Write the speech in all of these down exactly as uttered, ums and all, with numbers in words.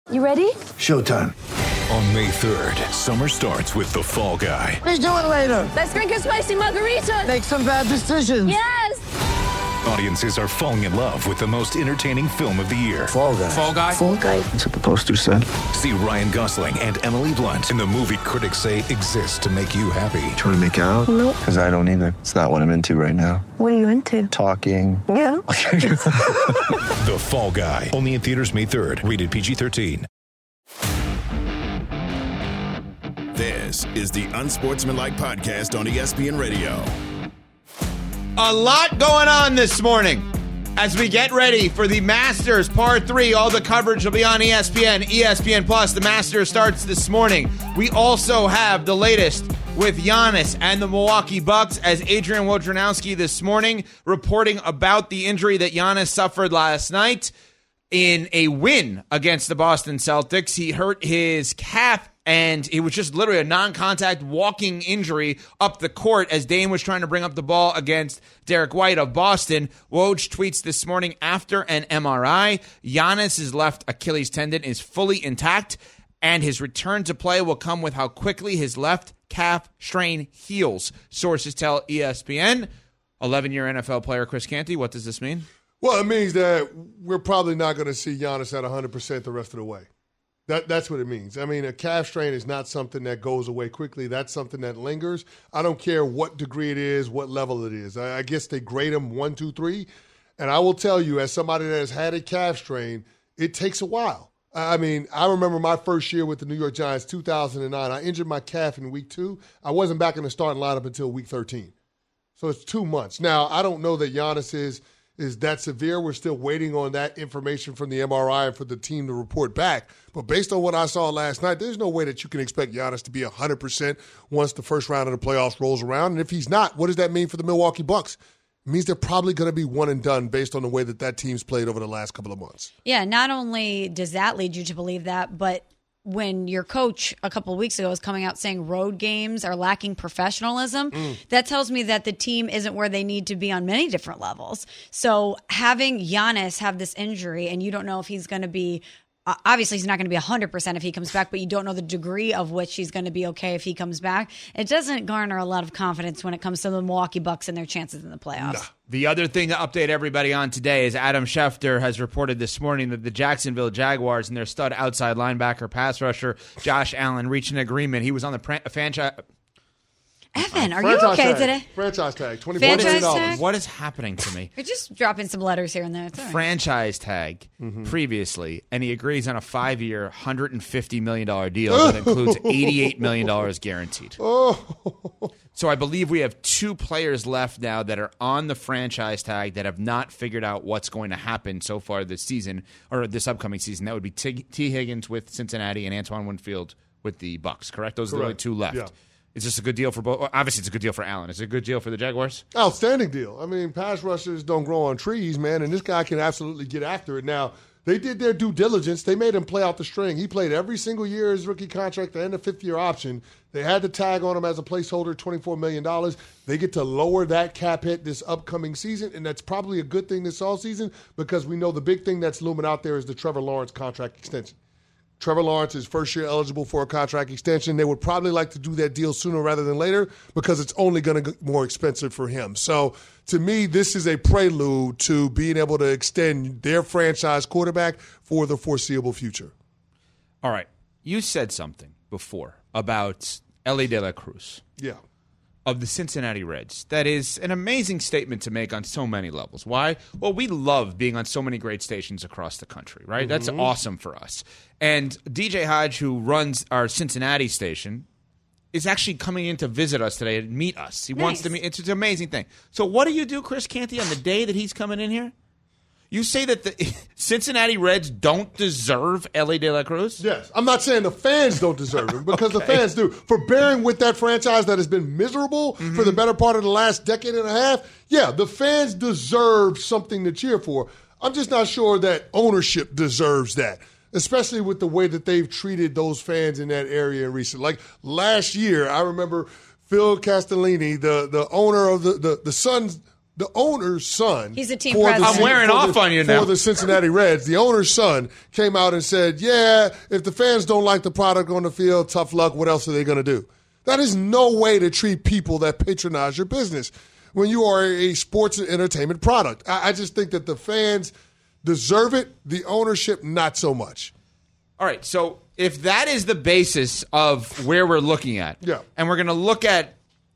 You ready? Showtime. On May third, summer starts with The Fall Guy. Let's do it later. Let's drink a spicy margarita. Make some bad decisions. Yes! Audiences are falling in love with the most entertaining film of the year. Fall Guy. Fall Guy? Fall Guy. That's what the poster said. See Ryan Gosling and Emily Blunt in the movie critics say exists to make you happy. Trying to make it out? Nope. Because I don't either. It's not what I'm into right now. What are you into? Talking. Yeah. The Fall Guy. Only in theaters May third. Rated P G thirteen. This is the Unsportsmanlike Podcast on E S P N Radio. A lot going on this morning as we get ready for the Masters Par three. All the coverage will be on E S P N, E S P N Plus. The Masters starts this morning. We also have the latest with Giannis and the Milwaukee Bucks, as Adrian Wojnarowski this morning reporting about the injury that Giannis suffered last night in a win against the Boston Celtics. He hurt his calf, and it was just literally a non-contact walking injury up the court as Dame was trying to bring up the ball against Derek White of Boston. Woj tweets this morning after an M R I, Giannis's left Achilles tendon is fully intact, and his return to play will come with how quickly his left calf strain heals. Sources tell E S P N. eleven-year N F L player Chris Canty, what does this mean? Well, it means that we're probably not going to see Giannis at one hundred percent the rest of the way. That That's what it means. I mean, a calf strain is not something that goes away quickly. That's something that lingers. I don't care what degree it is, what level it is. I, I guess they grade them one, two, three. And I will tell you, as somebody that has had a calf strain, it takes a while. I mean, I remember my first year with the New York Giants, two thousand nine. I injured my calf in week two. I wasn't back in the starting lineup until week thirteen. So it's two months. Now, I don't know that Giannis is – is that severe. We're still waiting on that information from the M R I and for the team to report back. But based on what I saw last night, there's no way that you can expect Giannis to be one hundred percent once the first round of the playoffs rolls around. And if he's not, what does that mean for the Milwaukee Bucks? It means they're probably going to be one and done based on the way that that team's played over the last couple of months. Yeah, not only does that lead you to believe that, but when your coach a couple of weeks ago was coming out saying road games are lacking professionalism, mm. that tells me that the team isn't where they need to be on many different levels. So having Giannis have this injury, and you don't know if he's going to be Uh, obviously, he's not going to be one hundred percent if he comes back, but you don't know the degree of which he's going to be okay if he comes back. It doesn't garner a lot of confidence when it comes to the Milwaukee Bucks and their chances in the playoffs. Nah. The other thing to update everybody on today is Adam Schefter has reported this morning that the Jacksonville Jaguars and their stud outside linebacker pass rusher Josh Allen reached an agreement. He was on the pr- franchise... Evan, are Franchise you okay tag. today? Franchise tag, twenty-four Franchise million dollars. tag? What is happening to me? You're just dropping some letters here and there. It's all right. Franchise tag Mm-hmm. previously, and he agrees on a five-year, one hundred fifty million dollars deal that includes eighty-eight million dollars guaranteed. Oh. So I believe we have two players left now that are on the franchise tag that have not figured out what's going to happen so far this season, or this upcoming season. That would be T. T. Higgins with Cincinnati and Antoine Winfield with the Bucks, correct? Those are the only Correct. two left. Yeah. Is this a good deal for both? Obviously, it's a good deal for Allen. Is it a good deal for the Jaguars? Outstanding deal. I mean, pass rushers don't grow on trees, man, and this guy can absolutely get after it. Now, they did their due diligence. They made him play out the string. He played every single year his rookie contract and the fifth-year option. They had the tag on him as a placeholder, twenty-four million dollars. They get to lower that cap hit this upcoming season, and that's probably a good thing this offseason because we know the big thing that's looming out there is the Trevor Lawrence contract extension. Trevor Lawrence is first year eligible for a contract extension. They would probably like to do that deal sooner rather than later because it's only going to get more expensive for him. So to me, this is a prelude to being able to extend their franchise quarterback for the foreseeable future. All right. You said something before about Elly De La Cruz. Yeah. Of the Cincinnati Reds. That is an amazing statement to make on so many levels. Why? Well, we love being on so many great stations across the country, right? Mm-hmm. That's awesome for us. And D J Hodge, who runs our Cincinnati station, is actually coming in to visit us today and meet us. He nice. wants to meet. It's an amazing thing. So what do you do, Chris Canty, on the day that he's coming in here? You say that the Cincinnati Reds don't deserve Elly De La Cruz? Yes. I'm not saying the fans don't deserve him because okay. the fans do. For bearing with that franchise that has been miserable mm-hmm. for the better part of the last decade and a half, yeah, the fans deserve something to cheer for. I'm just not sure that ownership deserves that, especially with the way that they've treated those fans in that area in recent. Like last year, I remember Phil Castellini, the, the owner of the, the, the Suns the owner's son. He's a team for the- president. I'm wearing for off the- on you now. For the Cincinnati Reds, the owner's son came out and said, yeah, if the fans don't like the product on the field, tough luck. What else are they going to do? That is no way to treat people that patronize your business when you are a sports and entertainment product. I, I just think that the fans deserve it. The ownership, not so much. All right, so if that is the basis of where we're looking at, Yeah. and we're going to look at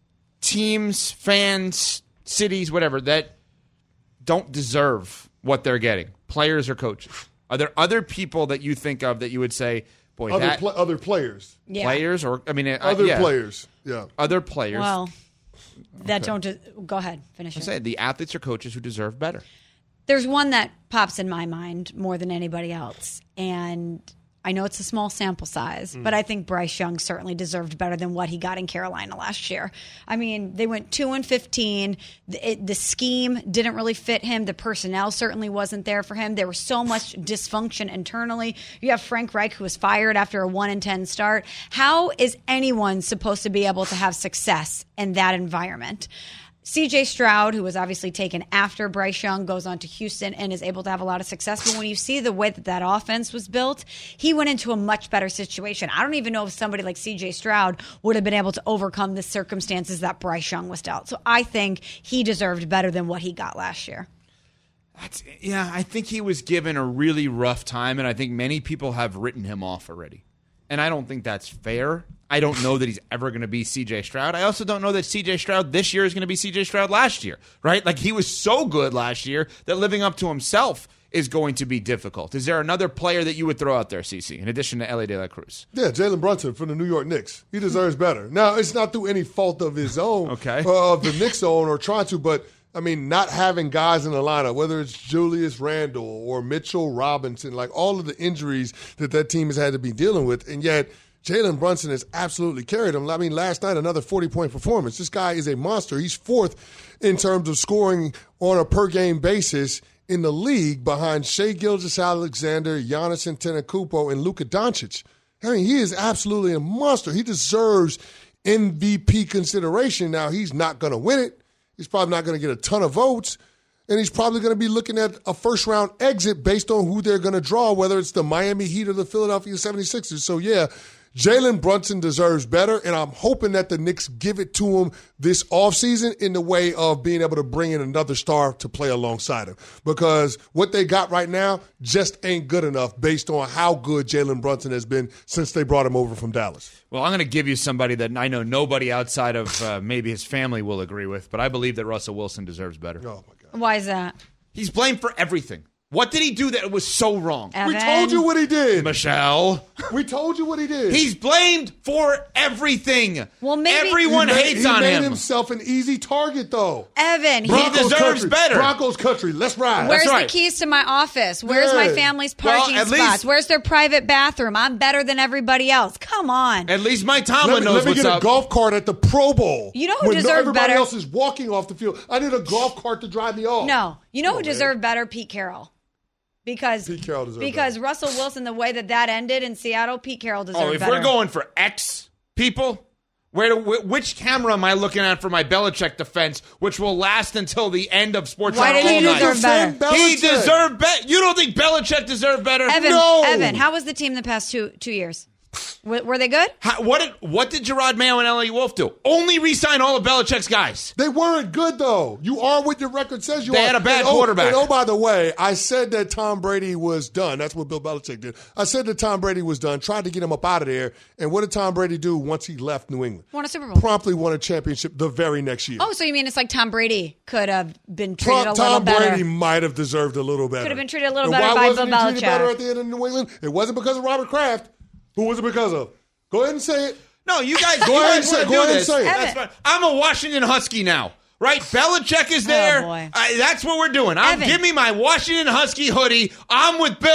teams, fans, cities, whatever, that don't deserve what they're getting, players or coaches, are there other people that you think of that you would say, boy, Other, that pl- other players. Yeah. players, or, I mean, uh, Other yeah, players. Yeah. other players. Well, that don't. De- go ahead, finish I it. say the athletes or coaches who deserve better. There's one that pops in my mind more than anybody else, and I know it's a small sample size, Mm. but I think Bryce Young certainly deserved better than what he got in Carolina last year. I mean, they went two and fifteen. The, it, the scheme didn't really fit him. The personnel certainly wasn't there for him. There was so much dysfunction internally. You have Frank Reich, who was fired after a one and ten start. How is anyone supposed to be able to have success in that environment? C J Stroud, who was obviously taken after Bryce Young, goes on to Houston and is able to have a lot of success. But when you see the way that that offense was built, he went into a much better situation. I don't even know if somebody like C J Stroud would have been able to overcome the circumstances that Bryce Young was dealt. So I think he deserved better than what he got last year. That's, yeah, I think he was given a really rough time, and I think many people have written him off already. And I don't think that's fair. I don't know that he's ever going to be C J Stroud. I also don't know that C J Stroud this year is going to be C J Stroud last year, right? Like, he was so good last year that living up to himself is going to be difficult. Is there another player that you would throw out there, Cece, in addition to Ellie De La Cruz? Yeah, Jalen Brunson from the New York Knicks. He deserves better. Now, it's not through any fault of his own, Okay. uh, of the Knicks' own or trying to, but, I mean, not having guys in the lineup, whether it's Julius Randle or Mitchell Robinson, like all of the injuries that that team has had to be dealing with, and yet Jalen Brunson has absolutely carried them. I mean, last night, another forty-point performance. This guy is a monster. He's fourth in terms of scoring on a per-game basis in the league behind Shai Gilgeous-Alexander, Giannis Antetokounmpo, and Luka Doncic. I mean, he is absolutely a monster. He deserves M V P consideration. Now, he's not going to win it. He's probably not going to get a ton of votes. And he's probably going to be looking at a first-round exit based on who they're going to draw, whether it's the Miami Heat or the Philadelphia seventy-sixers. So, yeah, Jalen Brunson deserves better, and I'm hoping that the Knicks give it to him this offseason in the way of being able to bring in another star to play alongside him. Because what they got right now just ain't good enough based on how good Jalen Brunson has been since they brought him over from Dallas. Well, I'm going to give you somebody that I know nobody outside of uh, maybe his family will agree with, but I believe that Russell Wilson deserves better. Oh, my God. Why is that? He's blamed for everything. What did he do that was so wrong? Evan? We told you what he did. Michelle. We told you what he did. He's blamed for everything. Well, maybe- Everyone he made, hates he on made him. himself an easy target, though. Evan, he, He deserves country. better. Broncos country. Let's ride. where's That's right. the keys to my office? Where's my Yeah. family's Well, parking at spots? least- Where's their private bathroom? I'm better than everybody else. Come on. At least Mike Tomlin Let me, knows let me what's get up. a golf cart at the Pro Bowl. You know who when deserved everybody better? else is walking off the field. I need a golf cart to drive me off. No. You know Come who on, man. deserved better? Pete Carroll. Because Pete Carroll deserved because better. Russell Wilson, the way that that ended in Seattle, Pete Carroll deserved Oh, if better. we're going for X people, where do, wh- which camera am I looking at for my Belichick defense, which will last until the end of Sports Why Center did he all night? deserve better? Defend He Belichick. deserved better. You don't think Belichick deserved better? Evan, No. Evan, how was the team the past two two years? W- were they good? How, what did what did Gerard Mayo and Ellie Wolf do? Only re-sign all of Belichick's guys. They weren't good, though. You are what your record says you They are. had a bad and oh, quarterback. And oh, by the way, I said that Tom Brady was done. That's what Bill Belichick did. I said that Tom Brady was done, tried to get him up out of there. And what did Tom Brady do once he left New England? Won a Super Bowl. Promptly won a championship the very next year. Oh, so you mean it's like Tom Brady could have been treated Tom, a little Tom better? Brady might have deserved a little better. Could have been treated a little And better why by wasn't Bill he treated Belichick? better at the end of New England? It wasn't because of Robert Kraft. Who was it because of? Go ahead and say it. No, you guys, Go you ahead guys and say- want to go do ahead and this. say it. That's Evan. fine. I'm a Washington Husky now, right? Belichick is there. Oh, boy. I, that's what we're doing. I'm, Evan. give me my Washington Husky hoodie. I'm with Bill.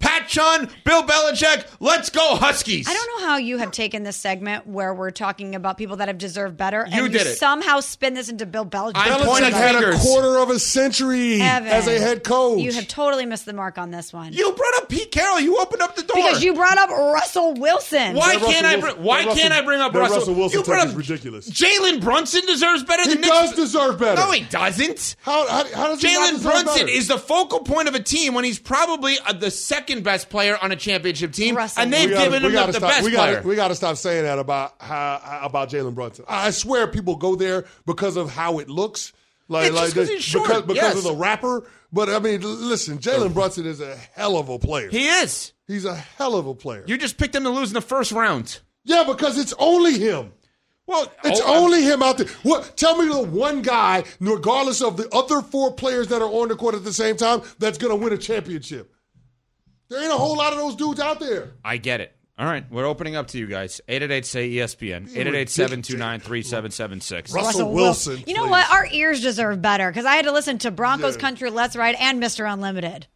Pat Chun, Bill Belichick, let's go Huskies. I don't know how you have taken this segment where we're talking about people that have deserved better, and You you, did it. somehow spin this into Bill Belichick. I'm Belichick pointing had fingers. a quarter of a century Evan, as a head coach. You have totally missed the mark on this one. You brought up Pete Carroll. You opened up the door. Because you brought up Russell Wilson. Why That can't I Russell bring? Wilson- Why that can't Russell- I bring up that Russell? Russell Wilson you brought take up is ridiculous. Jalen Brunson deserves better He than Nick. does deserve better. No, he doesn't. How, how, how does he not Jalen deserve Brunson better? is the focal point of a team when he's probably uh, the second best player on a championship team, Russell and they've We gotta- given we him gotta the, the stop- best we gotta, player. We got to stop saying that about how, how- about Jalen Brunson. I swear people go there because of how it looks. Like, It's like just 'cause they- he's short, because, because yes. of the rapper. But, I mean, l- listen, Jalen Brunson is a hell of a player. he is. He's a hell of a player. You just picked him to lose in the first round. yeah, because it's only him. Well, It's oh, only him out there. What? Tell me the one guy, regardless of the other four players that are on the court at the same time, that's going to win a championship. There ain't a whole lot of those dudes out there. I get it. All right, we're opening up to you guys. eight eight eight, say E S P N. eight eight eight, seven two nine, three seven seven six. Russell Wilson, You know please. what? Our ears deserve better because I had to listen to Broncos Yeah. Country, Let's Ride, and Mister Unlimited.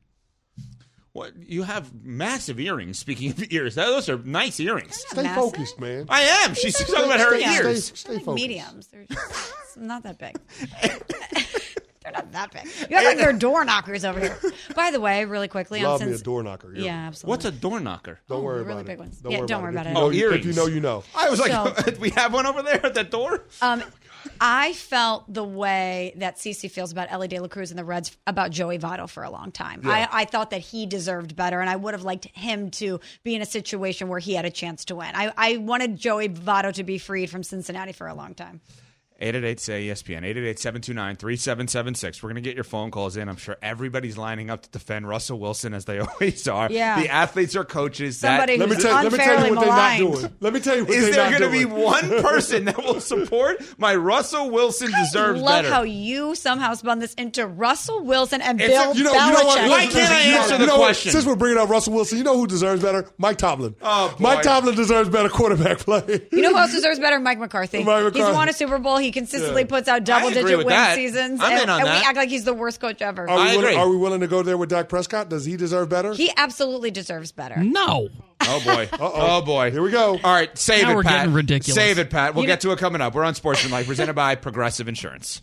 What? You have massive earrings. Speaking of ears, those are nice earrings. Stay Massive. focused, man. I am. She's talking about her Stay- stay- ears. stay They're like focused. mediums. They're just not that big. They're not that big. You act like they're door knockers over here. By the way, really quickly, Love on me a since door knocker. yeah, absolutely. What's a door knocker? Don't Oh, worry really about big it. ones. Don't Yeah, worry don't about worry it. about If it. you know, Oh, you- If you earrings. know, you know. I was like, So- we have one over there at that door? Um, I felt the way that Cece feels about Ellie De La Cruz and the Reds about Joey Votto for a long time. I, I thought that he deserved better, and I would have liked him to be in a situation where he had a chance to win. I, I wanted Joey Votto to be freed from Cincinnati for a long time. eight eight eight, say E S P N. eight eight eight, seven two nine, three seven seven six. We're going to get your phone calls in. I'm sure everybody's lining up to defend Russell Wilson as they always are. Yeah. The athletes are coaches. Somebody that, Let me who's tell, let me tell unfairly you what they're not maligned. doing. Let me tell you what Is they're there not going to be doing. one person that will support my Russell Wilson deserves Love better? how you somehow spun this into Russell Wilson and It's a- Bill You know, Belichick. you know what? Why Listen, can't I listen, you know- answer you the know what? question? Since we're bringing up Russell Wilson, you know who deserves better? Mike Tomlin. Oh, boy. Mike Tomlin deserves better quarterback play. You know who else deserves better? Mike McCarthy. Mike He's McCarthy. won a Super Bowl. He consistently Yeah. puts out I agree double-digit with win that. seasons, I'm and, in on and that. we act like he's the worst coach ever. Are we, I willing, agree. are we willing to go there with Dak Prescott? Does he deserve better? He absolutely deserves better. No. Oh, boy. Oh, boy. Here we go. All right, save Now it, we're Pat. getting ridiculous. Save it, Pat. We'll You get know- to it coming up. We're on Sportsmanlike, presented by Progressive Insurance.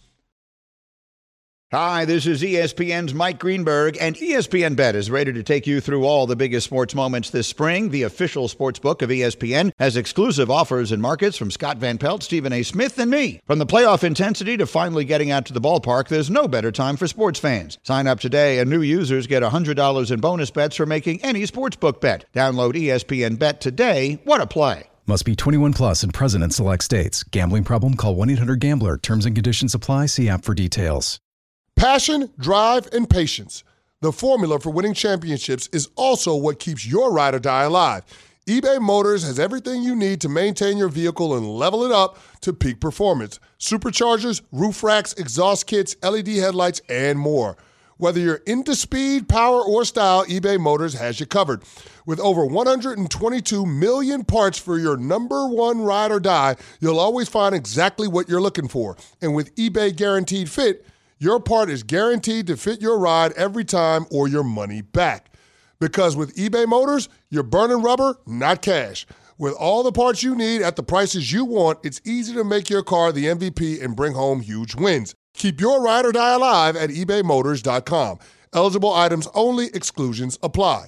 Hi, this is E S P N's Mike Greenberg, and E S P N Bet is ready to take you through all the biggest sports moments this spring. The official sports book of E S P N has exclusive offers and markets from Scott Van Pelt, Stephen A. Smith, and me. From the playoff intensity to finally getting out to the ballpark, there's no better time for sports fans. Sign up today, and new users get one hundred dollars in bonus bets for making any sportsbook bet. Download E S P N Bet today. What a play. Must be twenty-one plus and present in select states. Gambling problem? Call one eight hundred gambler. Terms and conditions apply. See app for details. Passion, drive, and patience. The formula for winning championships is also what keeps your ride or die alive. eBay Motors has everything you need to maintain your vehicle and level it up to peak performance. Superchargers, roof racks, exhaust kits, L E D headlights, and more. Whether you're into speed, power, or style, eBay Motors has you covered. With over one hundred twenty-two million parts for your number one ride or die, you'll always find exactly what you're looking for. And with eBay Guaranteed Fit, your part is guaranteed to fit your ride every time or your money back. Because with eBay Motors, you're burning rubber, not cash. With all the parts you need at the prices you want, it's easy to make your car the M V P and bring home huge wins. Keep your ride or die alive at ebay motors dot com. Eligible items only. Exclusions apply.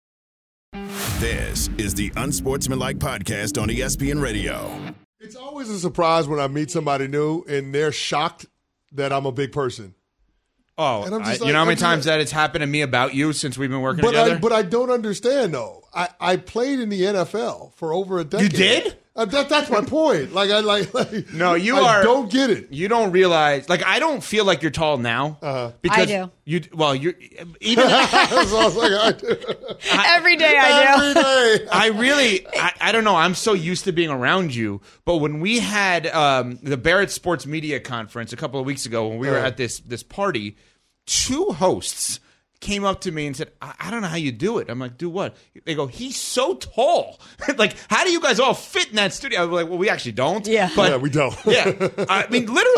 This is the Unsportsmanlike Podcast on E S P N Radio. It's always a surprise when I meet somebody new and they're shocked that I'm a big person. Oh, And I'm I, just you like- know how many I'm just times like- that it's happened to me about you since we've been working But together? I, but I don't understand though. I, I played in the N F L for over a decade. did? Uh, that, that's my point. Like I like. like no, you I are. don't get it. You don't realize. Like, I don't feel like you're tall now. Uh-huh. Because I do. You well, you're even. So I was like, I do. Every day I do. Every day. I really, I, I don't know. I'm so used to being around you. But when we had um, the Barrett Sports Media Conference a couple of weeks ago, when we were Uh-huh. at this this party, two hosts came up to me and said, I, I don't know how you do it. I'm like, do what? They go, he's so tall. Like, how do you guys all fit in that studio? I was like, well, we actually don't. Yeah. But, Yeah, we don't. yeah. I mean, literally.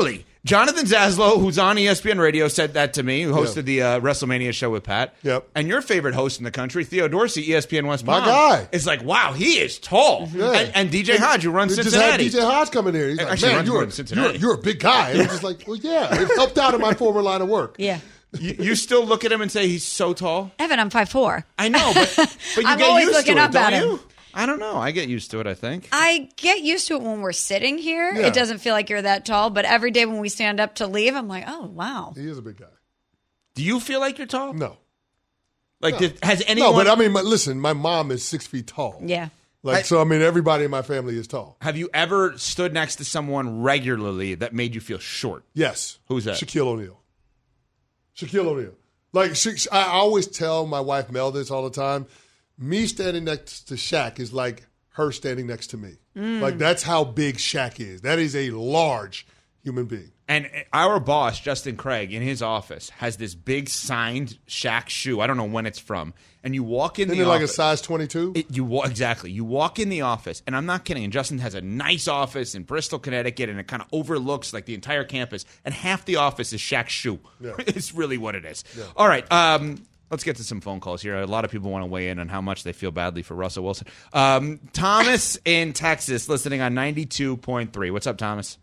Jonathan Zaslow, who's on E S P N Radio, said that to me, who hosted Yep. the uh, WrestleMania show with Pat. Yep. And your favorite host in the country, Theo Dorsey, E S P N West My Palm, guy. is like, wow, he is tall. Yeah. And, and D J Hodge, who runs They Cincinnati. just had D J Hodge coming here. He's like, Actually, man, runs you're, more in Cincinnati. you're, you're a big guy. And I'm just like, well, yeah. It helped out in my former line of work. Yeah. you, you still look at him and say he's so tall? Evan, I'm five foot four. I know, but, but you I'm get always used looking to it, up don't at him. you? I don't know. I get used to it, I think. I get used to it when we're sitting here. Yeah. It doesn't feel like you're that tall, but every day when we stand up to leave, I'm like, oh, wow. He is a big guy. Do you feel like you're tall? No. Like, No. did, has anyone... No, but I mean, my, listen, my mom is six feet tall. Yeah. Like, I- so, I mean, everybody in my family is tall. Have you ever stood next to someone regularly that made you feel short? Yes. Who's that? Shaquille O'Neal. Shaquille O'Neal. Like, Sha- I always tell my wife Mel this all the time. Me standing next to Shaq is like her standing next to me. Mm. Like, that's how big Shaq is. That is a large human being. And our boss, Justin Craig, in his office, has this big signed Shaq shoe. I don't know when it's from. And you walk in Isn't the it like a office. size twenty-two? It, you wa- exactly. You walk in the office, and I'm not kidding. And Justin has a nice office in Bristol, Connecticut, and it kind of overlooks like the entire campus. And half the office is Shaq's shoe. Yeah. It's really what it is. Yeah. All right. Um, let's get to some phone calls here. A lot of people want to weigh in on how much they feel badly for Russell Wilson. Um, Thomas in Texas, listening on ninety-two point three. What's up, Thomas?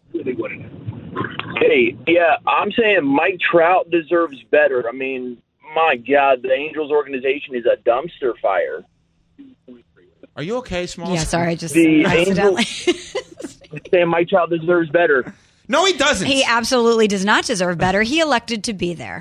Hey, yeah, I'm saying Mike Trout deserves better. I mean, my God, the Angels organization is a dumpster fire. Are you okay, Smalls? Yeah, sorry, I just The accidentally. I'm saying Mike Trout deserves better. No, he doesn't. He absolutely does not deserve better. He elected to be there.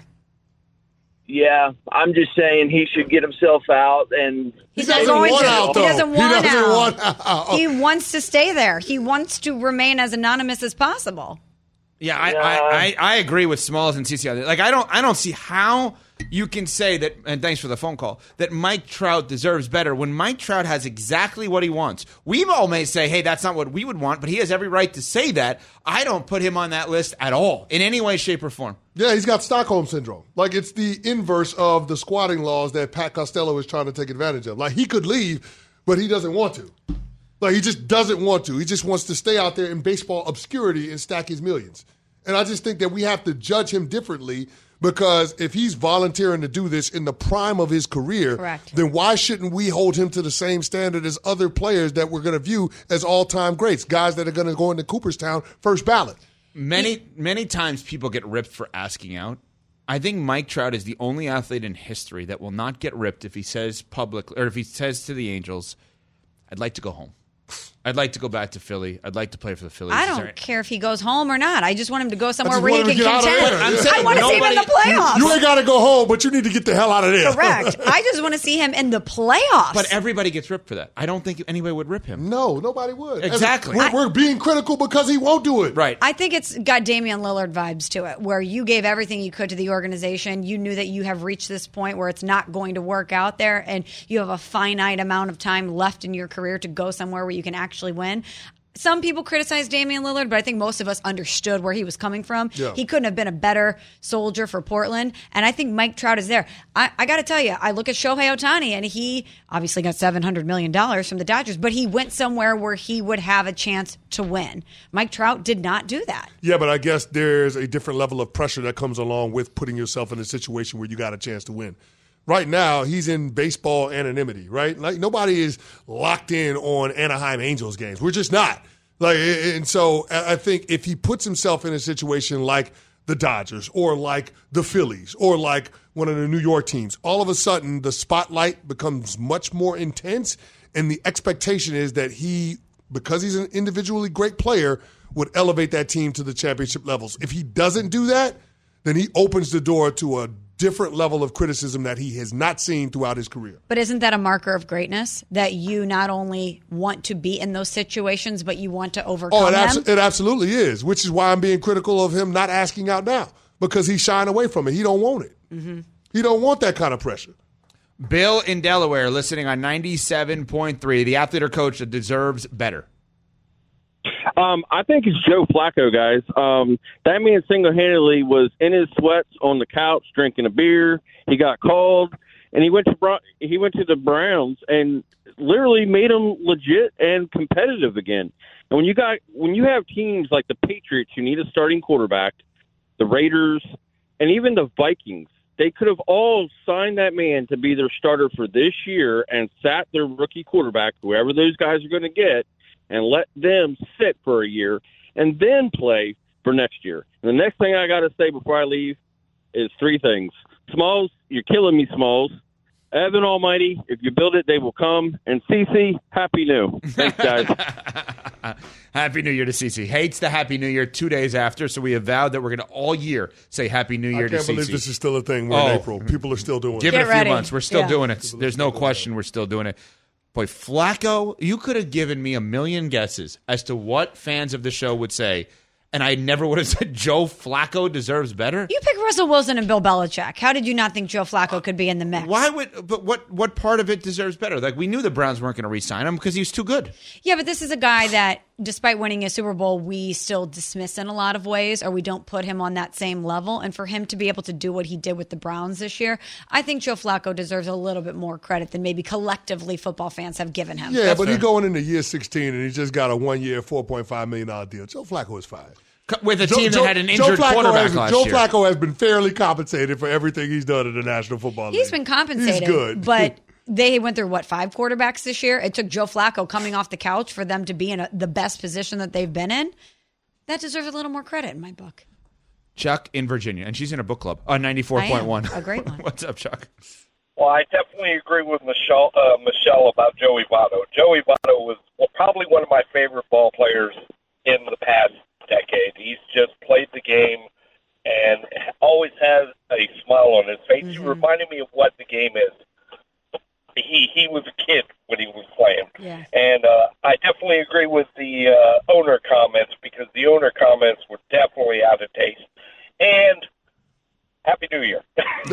Yeah, I'm just saying he should get himself out and He's He not doesn't going want to. out, He though. doesn't He want doesn't out. want out. He wants to stay there. He wants to remain as anonymous as possible. Yeah, I, Yeah. I, I, I agree with Smalls and Cece on that. Like, I don't I don't see how you can say that, and thanks for the phone call, that Mike Trout deserves better when Mike Trout has exactly what he wants. We all may say, hey, that's not what we would want, but he has every right to say that. I don't put him on that list at all, in any way, shape, or form. Yeah, he's got Stockholm Syndrome. Like, it's the inverse of the squatting laws that Pat Costello is trying to take advantage of. Like, he could leave, but he doesn't want to. Like, he just doesn't want to. He just wants to stay out there in baseball obscurity and stack his millions. And I just think that we have to judge him differently because if he's volunteering to do this in the prime of his career, Correct. then why shouldn't we hold him to the same standard as other players that we're going to view as all-time greats, guys that are going to go into Cooperstown first ballot? Many, many times people get ripped for asking out. I think Mike Trout is the only athlete in history that will not get ripped if he says publicly, or if he says to the Angels, I'd like to go home. I'd like to go back to Philly. I'd like to play for the Phillies. I Is don't there- care if he goes home or not. I just want him to go somewhere just where he want him can to get out of contend. there. I'm Yeah. saying I want to see him in the nobody- playoffs. You ain't got to go home, but you need to get the hell out of there. Correct. I just want to see him in the playoffs. But everybody gets ripped for that. I don't think anybody would rip him. No, nobody would. Exactly. We're, we're being critical because he won't do it. Right. I think it's got Damian Lillard vibes to it, where you gave everything you could to the organization. You knew that you have reached this point where it's not going to work out there, and you have a finite amount of time left in your career to go somewhere where you can actually win. Some people criticize Damian Lillard, but I think most of us understood where he was coming from. Yeah. He couldn't have been a better soldier for Portland, and I think Mike Trout is there. I, I got to tell you, I look at Shohei Ohtani, and he obviously got seven hundred million dollars from the Dodgers, but he went somewhere where he would have a chance to win. Mike Trout did not do that. Yeah, but I guess there's a different level of pressure that comes along with putting yourself in a situation where you got a chance to win. Right now, he's in baseball anonymity, right? Like, nobody is locked in on Anaheim Angels games. We're just not. Like, and so I think if he puts himself in a situation like the Dodgers or like the Phillies or like one of the New York teams, all of a sudden the spotlight becomes much more intense, and the expectation is that he, because he's an individually great player, would elevate that team to the championship levels. If he doesn't do that, then he opens the door to a different level of criticism that he has not seen throughout his career. But isn't that a marker of greatness, that you not only want to be in those situations, but you want to overcome Oh, it, them? abso- it absolutely is, which is why I'm being critical of him not asking out now, because he's shying away from it. He don't want it. Mm-hmm. He don't want that kind of pressure. Bill in Delaware, listening on ninety-seven point three, the athlete or coach that deserves better. Um, I think it's Joe Flacco, guys. Um, that man single-handedly was in his sweats on the couch drinking a beer. He got called, and he went to Bro- he went to the Browns, and literally made them legit and competitive again. And when you got when you have teams like the Patriots who need a starting quarterback, the Raiders, and even the Vikings, they could have all signed that man to be their starter for this year and sat their rookie quarterback, whoever those guys are going to get, and let them sit for a year and then play for next year. And the next thing I got to say before I leave is three things. Smalls, you're killing me, Smalls. Evan Almighty, if you build it, they will come. And Cece, Happy New. Thanks, guys. Happy New Year to Cece. Hates the Happy New Year two days after, so we have vowed that we're going to all year say Happy New Year to Cece. I can't believe this is still a thing. We're oh. in April. People are still doing Give it. Give it a ready. few months. We're still yeah. doing it. There's no question we're still doing it. Boy, Flacco, you could have given me a million guesses as to what fans of the show would say, and I never would have said Joe Flacco deserves better. You pick Russell Wilson and Bill Belichick. How did you not think Joe Flacco could be in the mix? Why would? But what? What part of it deserves better? Like, we knew the Browns weren't going to re-sign him because he was too good. Yeah, but this is a guy that, despite winning a Super Bowl, we still dismiss in a lot of ways, or we don't put him on that same level. And for him to be able to do what he did with the Browns this year, I think Joe Flacco deserves a little bit more credit than maybe collectively football fans have given him. Yeah, That's but fair. he's going into year sixteen, and he just got a one-year, four point five million dollars deal. Joe Flacco is fine. With a Joe- team Joe- that had an injured Joe Flacco quarterback has, last Joe year. Flacco has been fairly compensated for everything he's done in the National Football League. He's been compensated. He's good. But they went through, what, five quarterbacks this year? It took Joe Flacco coming off the couch for them to be in a, the best position that they've been in. That deserves a little more credit in my book. Chuck in Virginia, and she's in a book club on ninety-four point one. A great one. What's up, Chuck? Well, I definitely agree with Michelle, uh, Michelle about Joey Votto. Joey Votto was well, probably one of my favorite ball players in the past decade. He's just played the game and always has a smile on his face. Mm-hmm. He reminded me of what the game is. He he was a kid when he was playing. Yeah. And uh, I definitely agree with the uh, owner comments because the owner comments were definitely out of taste. And Happy New Year.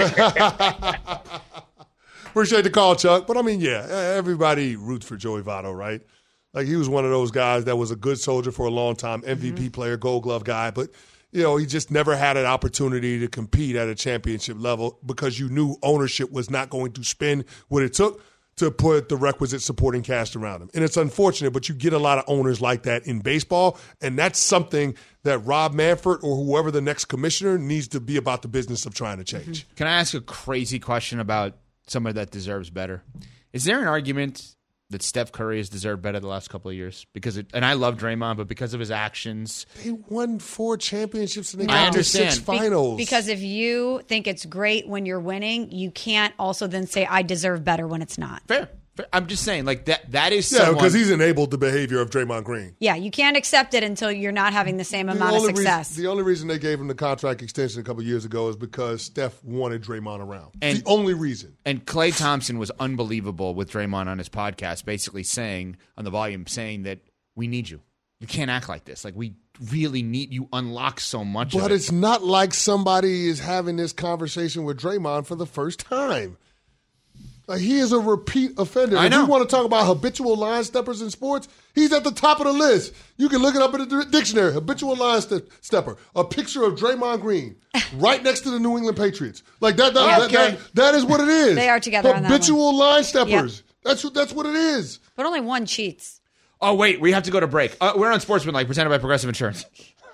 Appreciate the call, Chuck. But, I mean, yeah, everybody roots for Joey Votto, right? Like, he was one of those guys that was a good soldier for a long time, M V P mm-hmm. player, Gold Glove guy. But, you know, he just never had an opportunity to compete at a championship level because you knew ownership was not going to spend what it took to put the requisite supporting cast around him. And it's unfortunate, but you get a lot of owners like that in baseball, and that's something that Rob Manfred or whoever the next commissioner needs to be about the business of trying to change. Can I ask a crazy question about someone that deserves better? Is there an argument that Steph Curry has deserved better the last couple of years? Because it, and I love Draymond, but because of his actions. They won four championships and they No. got I to six understand. finals. Be- because if you think it's great when you're winning, you can't also then say, I deserve better when it's not. Fair. Fair. I'm just saying, like, that. that is yeah, someone. because he's enabled the behavior of Draymond Green. Yeah, you can't accept it until you're not having the same The amount of only success. Reason, the only reason they gave him the contract extension a couple of years ago is because Steph wanted Draymond around. And- the only reason. And Klay Thompson was unbelievable with Draymond on his podcast, basically saying, on the volume, saying that we need you. You can't act like this. Like, we really need you. Unlock so much But of it. it's not like somebody is having this conversation with Draymond for the first time. Like, he is a repeat offender. I if know. we want to talk about habitual line steppers in sports, he's at the top of the list. You can look it up in the dictionary. Habitual line ste- stepper. A picture of Draymond Green right next to the New England Patriots. Like that. That, Okay. that, that, that is what it is. They are together on that Habitual line steppers. Yep. That's what. That's what it is. But only one cheats. Oh, wait. We have to go to break. Uh, we're on Sportsmanlike, presented by Progressive Insurance.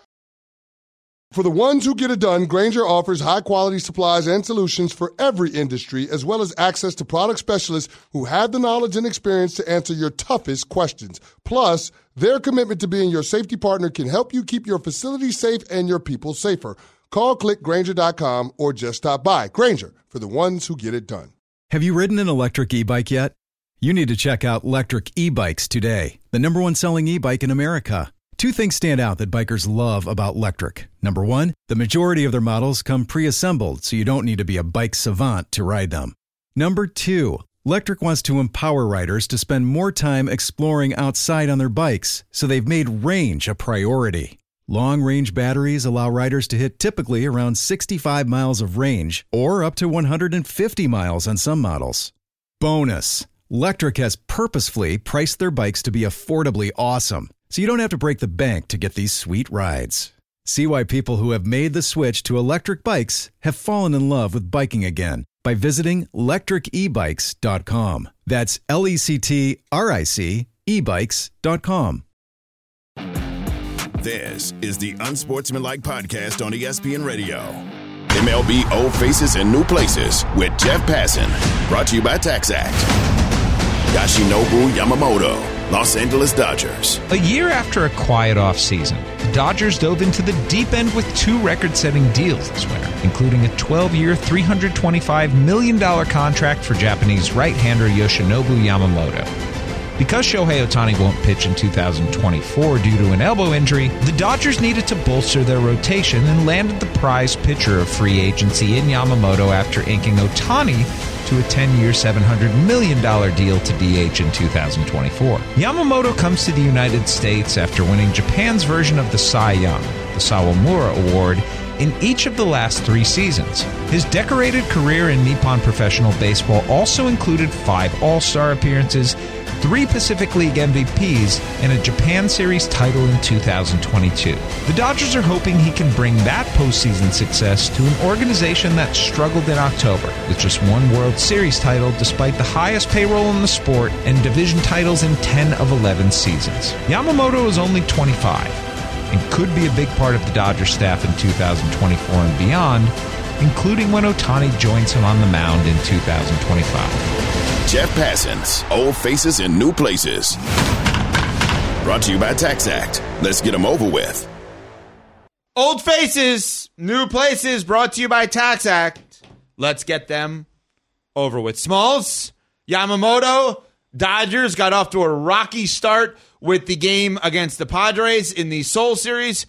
For the ones who get it done, Grainger offers high-quality supplies and solutions for every industry, as well as access to product specialists who have the knowledge and experience to answer your toughest questions. Plus, their commitment to being your safety partner can help you keep your facility safe and your people safer. Call click Grainger dot com or just stop by. Grainger, for the ones who get it done. Have you ridden an electric e-bike yet? You need to check out Lectric E-Bikes today, the number one selling e-bike in America. Two things stand out that bikers love about Lectric. Number one, the majority of their models come pre-assembled, so you don't need to be a bike savant to ride them. Number two, Lectric wants to empower riders to spend more time exploring outside on their bikes, so they've made range a priority. Long-range batteries allow riders to hit typically around sixty-five miles of range, or up to one hundred fifty miles on some models. Bonus, Lectric has purposefully priced their bikes to be affordably awesome, so you don't have to break the bank to get these sweet rides. See why people who have made the switch to electric bikes have fallen in love with biking again by visiting lectric e bikes dot com. That's L E C T R I C e bikes dot com. This is the Unsportsmanlike Podcast on E S P N Radio. M L B Old Faces in New Places with Jeff Passan. Brought to you by TaxAct. Yoshinobu Yamamoto, Los Angeles Dodgers. A year after a quiet offseason, the Dodgers dove into the deep end with two record-setting deals this winter, including a twelve-year, three hundred twenty-five million dollars contract for Japanese right-hander Yoshinobu Yamamoto. Because Shohei Ohtani won't pitch in two thousand twenty-four due to an elbow injury, the Dodgers needed to bolster their rotation and landed the prize pitcher of free agency in Yamamoto after inking Ohtani to a ten-year, seven hundred million dollars deal to D H in two thousand twenty-four. Yamamoto comes to the United States after winning Japan's version of the Cy Young, the Sawamura Award, in each of the last three seasons. His decorated career in Nippon professional baseball also included five All-Star appearances, three Pacific League M V Ps, and a Japan Series title in two thousand twenty-two. The Dodgers are hoping he can bring that postseason success to an organization that struggled in October with just one World Series title despite the highest payroll in the sport and division titles in ten of eleven seasons. Yamamoto is only twenty-five and could be a big part of the Dodgers staff in two thousand twenty-four and beyond, including when Ohtani joins him on the mound in two thousand twenty-five. Jeff Passan's Old Faces in New Places. Brought to you by TaxAct. Let's get them over with. Old Faces, New Places, brought to you by TaxAct. Let's get them over with. Smalls, Yamamoto, Dodgers got off to a rocky start with the game against the Padres in the Seoul Series.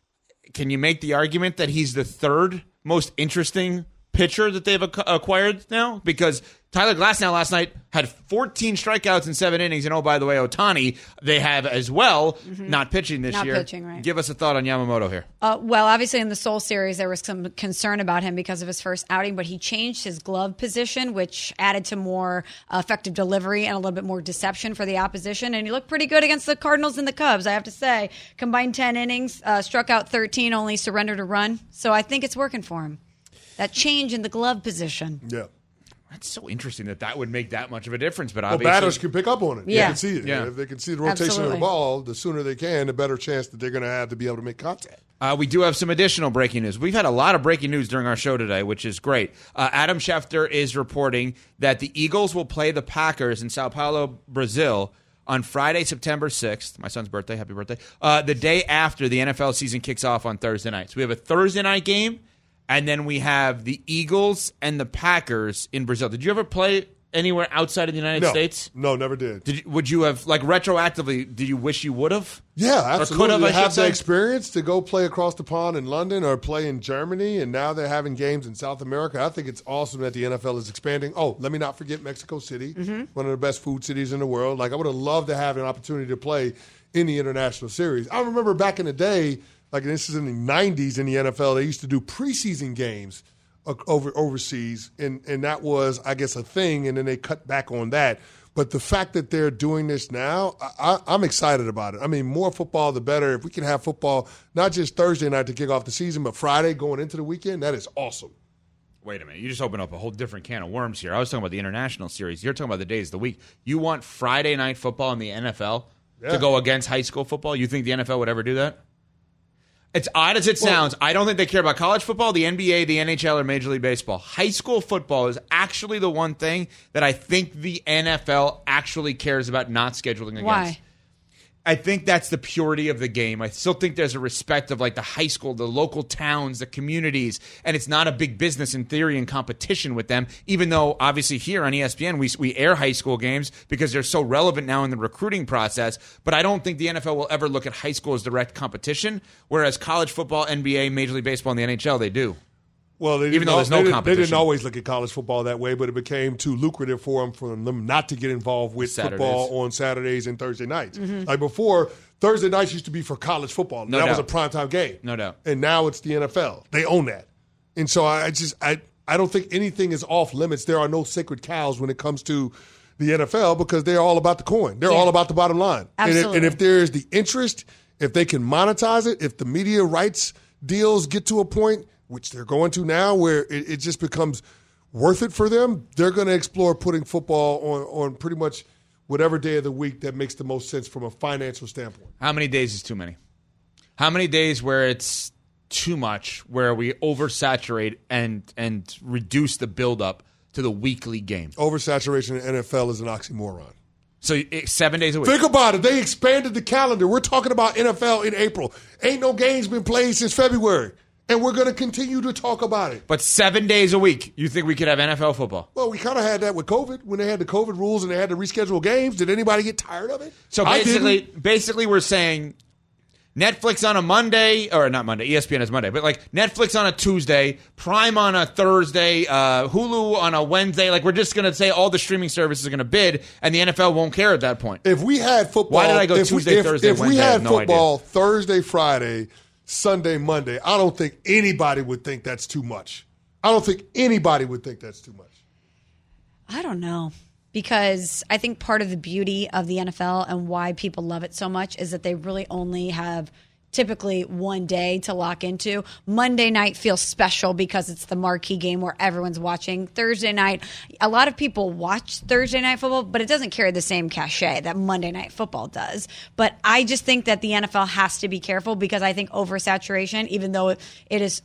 Can you make the argument that he's the third most interesting pitcher that they've acquired now? Because Tyler Glasnow last night had fourteen strikeouts in seven innings. And oh, by the way, Ohtani, they have as well, mm-hmm. not pitching this not year. Not pitching, right. Give us a thought on Yamamoto here. Uh, well, obviously in the Seoul Series, there was some concern about him because of his first outing, but he changed his glove position, which added to more uh, effective delivery and a little bit more deception for the opposition. And he looked pretty good against the Cardinals and the Cubs, I have to say. Combined ten innings, uh, struck out thirteen, only surrendered a run. So I think it's working for him. That change in the glove position. Yeah. That's so interesting that that would make that much of a difference. But well, obviously, batters can pick up on it. Yeah. They can see it. Yeah. If they can see the rotation Absolutely. of the ball, the sooner they can, the better chance that they're going to have to be able to make contact. Uh, we do have some additional breaking news. We've had a lot of breaking news during our show today, which is great. Uh, Adam Schefter is reporting that the Eagles will play the Packers in Sao Paulo, Brazil, on Friday, September sixth, my son's birthday, happy birthday, uh, the day after the N F L season kicks off on Thursday night. So we have a Thursday night game, and then we have the Eagles and the Packers in Brazil. Did you ever play anywhere outside of the United no. States? No, never did. Did you, would you have, like, retroactively, did you wish you would have? Yeah, absolutely. Or could have, I have should say? the experience to go play across the pond in London or play in Germany, and now they're having games in South America. I think it's awesome that the N F L is expanding. Oh, let me not forget Mexico City, mm-hmm. one of the best food cities in the world. Like, I would have loved to have an opportunity to play in the international series. I remember back in the day, like this is in the nineties in the N F L, they used to do preseason games over overseas, and, and that was, I guess, a thing, and then they cut back on that. But the fact that they're doing this now, I, I'm excited about it. I mean, more football, the better. If we can have football, not just Thursday night to kick off the season, but Friday going into the weekend, that is awesome. Wait a minute. You just opened up a whole different can of worms here. I was talking about the international series. You're talking about the days of the week. You want Friday night football in the N F L yeah. to go against high school football? You think the N F L would ever do that? It's odd as it well, sounds. I don't think they care about college football, the N B A, the N H L, or Major League Baseball. High school football is actually the one thing that I think the N F L actually cares about not scheduling against. Why? I think that's the purity of the game. I still think there's a respect of like the high school, the local towns, the communities, and it's not a big business in theory in competition with them, even though obviously here on E S P N we we air high school games because they're so relevant now in the recruiting process. But I don't think the N F L will ever look at high school as direct competition, whereas college football, N B A, Major League Baseball, and the N H L, they do. Well, they even though there's no they didn't, competition. They didn't always look at college football that way, but it became too lucrative for them for them not to get involved with Saturdays. football on Saturdays and Thursday nights. Mm-hmm. Like before, Thursday nights used to be for college football. No that doubt. was a primetime game. No doubt. And now it's the N F L. They own that. And so I just I, I don't think anything is off limits. There are no sacred cows when it comes to the N F L because they're all about the coin. They're yeah. all about the bottom line. Absolutely. And if, and if there's the interest, if they can monetize it, if the media rights deals get to a point, which they're going to now, where it, it just becomes worth it for them, they're going to explore putting football on, on pretty much whatever day of the week that makes the most sense from a financial standpoint. How many days is too many? How many days where it's too much, where we oversaturate and and reduce the buildup to the weekly game? Oversaturation in the N F L is an oxymoron. So it, seven days a week. Think about it. They expanded the calendar. We're talking about N F L in April. Ain't no games been played since February. And we're going to continue to talk about it. But seven days a week, you think we could have N F L football? Well, we kind of had that with COVID when they had the COVID rules and they had to reschedule games. Did anybody get tired of it? So basically, basically we're saying Netflix on a Monday, or not Monday, E S P N is Monday, but like Netflix on a Tuesday, Prime on a Thursday, uh, Hulu on a Wednesday. Like we're just going to say all the streaming services are going to bid, and the N F L won't care at that point. If we had football, why did I go if Tuesday, we, if, Thursday, if Wednesday? we had no football idea. Thursday, Friday, Sunday, Monday, I don't think anybody would think that's too much. I don't think anybody would think that's too much. I don't know. Because I think part of the beauty of the N F L and why people love it so much is that they really only have typically one day to lock into. Monday night feels special because it's the marquee game where everyone's watching. Thursday night, a lot of people watch Thursday night football, but it doesn't carry the same cachet that Monday night football does. But I just think that the N F L has to be careful because I think oversaturation, even though it is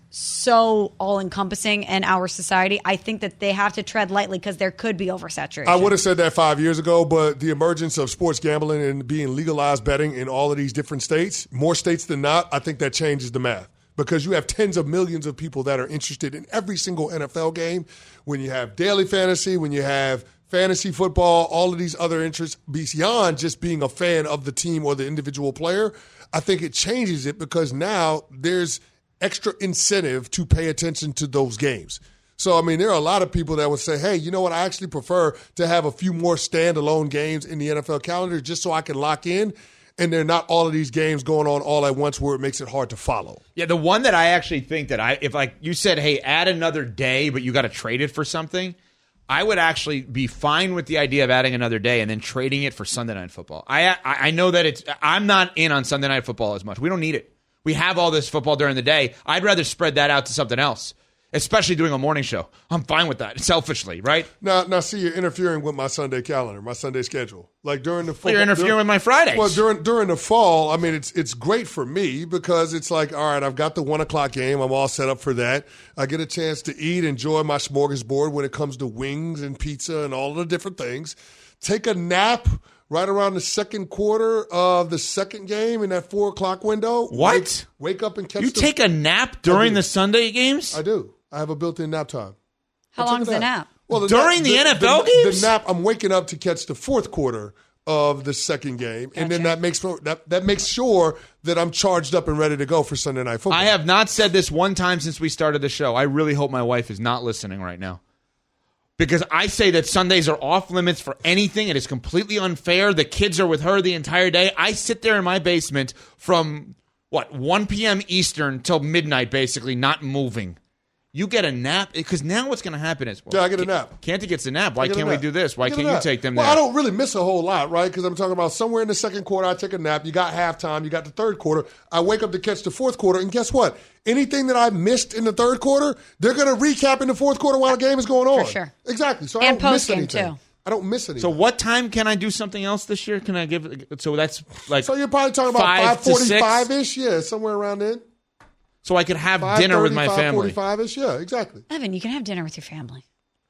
so all-encompassing in our society, I think that they have to tread lightly because there could be oversaturation. I would have said that five years ago, but the emergence of sports gambling and being legalized betting in all of these different states, more states than not, I think that changes the math because you have tens of millions of people that are interested in every single N F L game. When you have daily fantasy, when you have fantasy football, all of these other interests beyond just being a fan of the team or the individual player, I think it changes it because now there's extra incentive to pay attention to those games. So, I mean, there are a lot of people that would say, hey, you know what, I actually prefer to have a few more standalone games in the N F L calendar just so I can lock in. And they're not all of these games going on all at once where it makes it hard to follow. Yeah, the one that I actually think that I, if like you said, hey, add another day, but you got to trade it for something, I would actually be fine with the idea of adding another day and then trading it for Sunday Night Football. I I, I know that it's, I'm not in on Sunday Night Football as much. We don't need it. We have all this football during the day. I'd rather spread that out to something else. Especially doing a morning show. I'm fine with that, selfishly, right? Now, now, see, you're interfering with my Sunday calendar, my Sunday schedule. Like during the fall, well, you're interfering during, with my Fridays. Well, during during the fall, I mean, it's it's great for me because it's like, all right, I've got the one o'clock game. I'm all set up for that. I get a chance to eat, enjoy my smorgasbord when it comes to wings and pizza and all of the different things. Take a nap right around the second quarter of the second game in that four o'clock window. What? Wake, wake up and catch. You the, take a nap during the Sunday games? I do. I have a built-in nap time. How long's the nap? Well, the during nap, the, the N F L the, games? The nap, I'm waking up to catch the fourth quarter of the second game, gotcha. And then that makes that, that makes sure that I'm charged up and ready to go for Sunday Night Football. I have not said this one time since we started the show. I really hope my wife is not listening right now. Because I say that Sundays are off limits for anything. It is completely unfair. The kids are with her the entire day. I sit there in my basement from, what, one p.m. Eastern till midnight, basically, not moving. You get a nap? Because now what's going to happen is... Well, yeah, I get a nap. Canty gets a nap. Why can't we do this? Why can't you take them well, there? I don't really miss a whole lot, right? Because I'm talking about somewhere in the second quarter, I take a nap. You got halftime. You got the third quarter. I wake up to catch the fourth quarter. And guess what? Anything that I missed in the third quarter, they're going to recap in the fourth quarter while the game is going on. For sure. Exactly. So and I don't miss post-game, anything. too. I don't miss anything. So what time can I do something else this year? Can I give... So that's like... So you're probably talking about five forty-five-ish? Yeah, somewhere around then. So I could have dinner with my family. five forty-five-ish, yeah, exactly. Evan, you can have dinner with your family.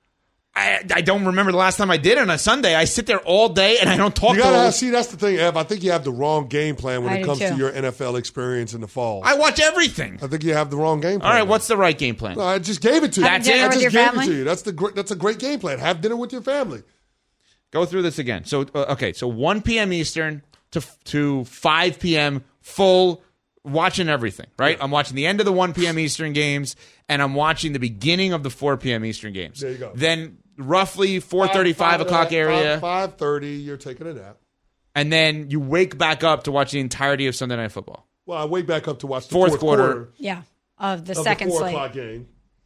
I, I don't remember the last time I did on a Sunday. I sit there all day and I don't talk you to gotta them. have, see, that's the thing, Ev. I think you have the wrong game plan when I it do comes too. to your N F L experience in the fall. I watch everything. I think you have the wrong game plan. All right, what's the right game plan? No, I just gave it to you. That's it? I with just your gave family? it to you. That's the great, that's a great game plan. Have dinner with your family. Go through this again. So uh, okay, so one p.m. Eastern to to five p.m. full watching everything, right? Yeah. I'm watching the end of the one p.m. Eastern games and I'm watching the beginning of the four p.m. Eastern games. There you go. Then roughly four thirty, five o'clock area. five thirty, you're taking a nap. And then you wake back up to watch the entirety of Sunday Night Football. Well, I wake back up to watch the Fourth fourth, quarter. quarter, Yeah, of the of second the four slate. o'clock game.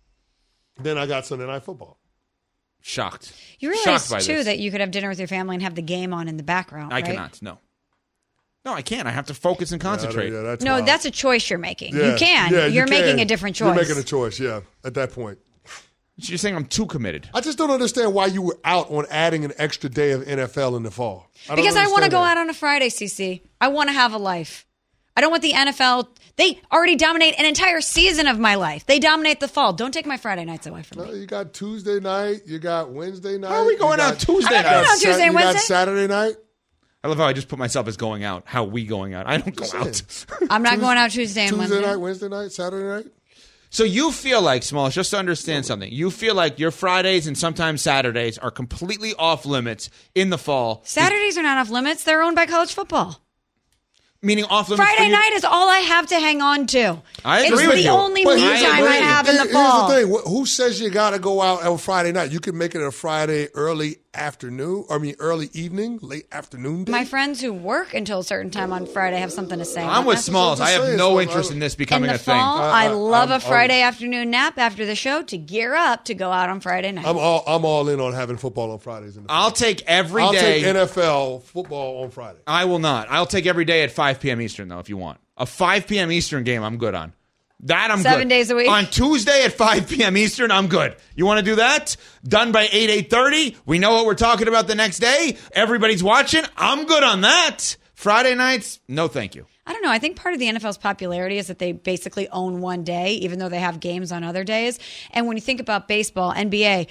Then I got Sunday Night Football. Shocked. You realize, Shocked by too, this. that you could have dinner with your family and have the game on in the background, I right? cannot, no. No, I can't. I have to focus and concentrate. Yeah, that's No, wild. that's a choice you're making. Yeah, You can. yeah, you You're making can. a different choice. You're making a choice, yeah, at that point. You're saying I'm too committed. I just don't understand why you were out on adding an extra day of N F L in the fall. I because I want to go that. out on a Friday, C C. I want to have a life. I don't want the N F L. They already dominate an entire season of my life. They dominate the fall. Don't take my Friday nights away from me. No, you got Tuesday night. You got Wednesday night. How are we going got, out Tuesday night? I'm not going out Tuesday and you Wednesday. got Saturday night. I love how I just put myself as going out. How are we going out? I don't go out. I'm not going out Tuesday and Tuesday Wednesday. night, Wednesday night, Saturday night. So you feel like, Smalls, just to understand something, you feel like your Fridays and sometimes Saturdays are completely off limits in the fall. Saturdays are not off limits. They're owned by college football. Meaning off limits. Friday night is all I have to hang on to. I agree it's with the you. only But me here's the time I thing. have in the Here- fall. Here's the thing. Who says you got to go out on Friday night? You can make it a Friday early afternoon, I mean early evening, late afternoon day. My friends who work until a certain time on Friday have something to say. I'm about with that. Smalls. I have saying, no so interest I- in this In becoming the a thing. fall, Uh, I uh, love I'm- a Friday afternoon nap after the show to gear up to go out on Friday night. I'm all I'm all in on having football on Fridays. In the I'll take every I'll day. take N F L football on Friday. I will not. I'll take every day at five p.m. Eastern, though, if you want. A five p.m. Eastern game, I'm good on. That I'm good. Seven days a week? On Tuesday at five p.m. Eastern, I'm good. You want to do that? Done by eight, eight thirty. We know what we're talking about the next day. Everybody's watching. I'm good on that. Friday nights, no thank you. I don't know. I think part of the N F L's popularity is that they basically own one day, even though they have games on other days. And when you think about baseball, N B A,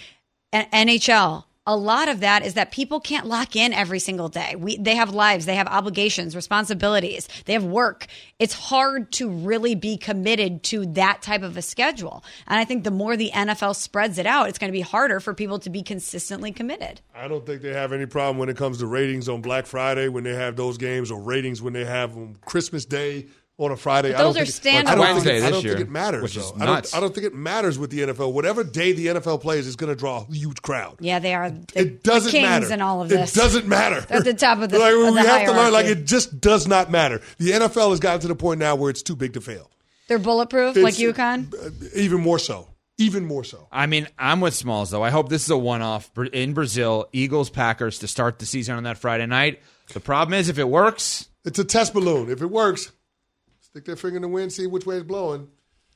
N H L, a lot of that is that people can't lock in every single day. We, they have lives, they have obligations, responsibilities, they have work. It's hard to really be committed to that type of a schedule. And I think the more the N F L spreads it out, it's going to be harder for people to be consistently committed. I don't think they have any problem when it comes to ratings on Black Friday when they have those games, or ratings when they have on Christmas Day on a Friday. But I don't those are think it- standalone. I don't, Wednesday think, it, I this don't year, think it matters. which is though. I nuts. don't, I don't think it matters with the N F L. Whatever day the N F L plays is going to draw a huge crowd. Yeah, they are the It doesn't kings matter. in all of this. It doesn't matter. They're at the top of the, like, of we the have to learn. Like hierarchy. it just does not matter. The N F L has gotten to the point now where it's too big to fail. They're bulletproof, It's- like UConn. uh, Even more so. Even more so. I mean, I'm with Smalls, though. I hope this is a one-off in Brazil. Eagles, Packers to start the season on that Friday night. The problem is, if it works, It's a test balloon. If it works, stick their finger in the wind, see which way it's blowing.